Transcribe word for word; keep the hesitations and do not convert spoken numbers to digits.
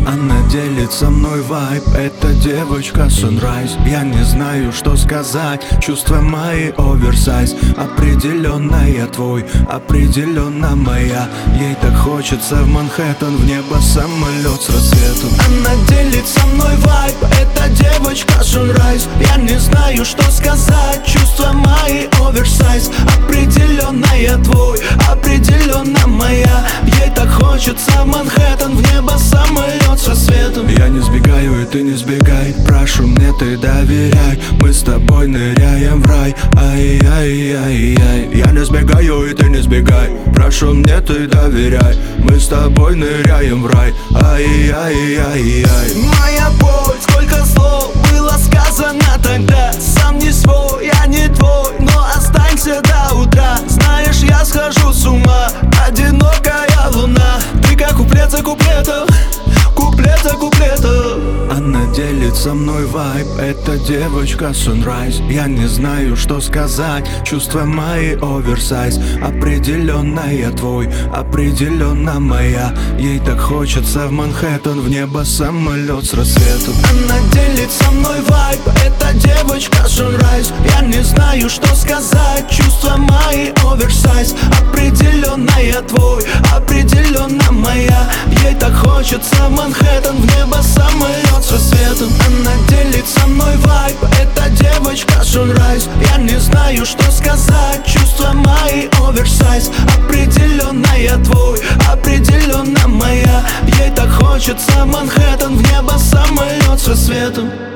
Она делит со мной вайб, эта девочка Sunrise. Я не знаю, что сказать, чувства мои оверсайз. Определенно я твой, определенно моя. Ей так хочется в Манхэттен, в небо самолет с рассветом. Она делит со мной вайб, эта девочка Sunrise. Я не знаю, что сказать, чувства мои оверсайз. Определенно я твой, определенно моя. Ей так хочется в Манхэттен, в небо самолет со светом. Я не сбегаю, и ты не сбегай, прошу, мне ты доверяй. Мы с тобой ныряем в рай, ай-яй-яй-яй. Я не сбегаю, и ты не сбегай, прошу, мне ты доверяй. Мы с тобой ныряем в рай, ай-яй-яй-яй. Моя боль, сколько слов было сказано тогда. Сам не свой, я не твой, но останься до утра. Знаешь, я схожу с ума, одинокая луна. Ты как куплет за куплетом, куплет за куплетом. Она делит со мной вайб, эта девочка Sunrise. Я не знаю, что сказать, чувства мои оверсайз. Определенно я твой, определенно моя. Ей так хочется в Манхэттен, в небо самолет с рассветом. Она делит со мной вайб, эта девочка Sunrise. Я не знаю, что сказать, чувства мои оверсайз. Определенно я твой, определенно моя. Ей так хочется в Манхэттен, в небо самолет с рассветом. Она делит со мной вайб, эта девочка Sunrise. Я не знаю, что сказать, чувства мои оверсайз. Определенно я твой, определенно моя. Ей так хочется в Манхэттен, в небо самолет со светом.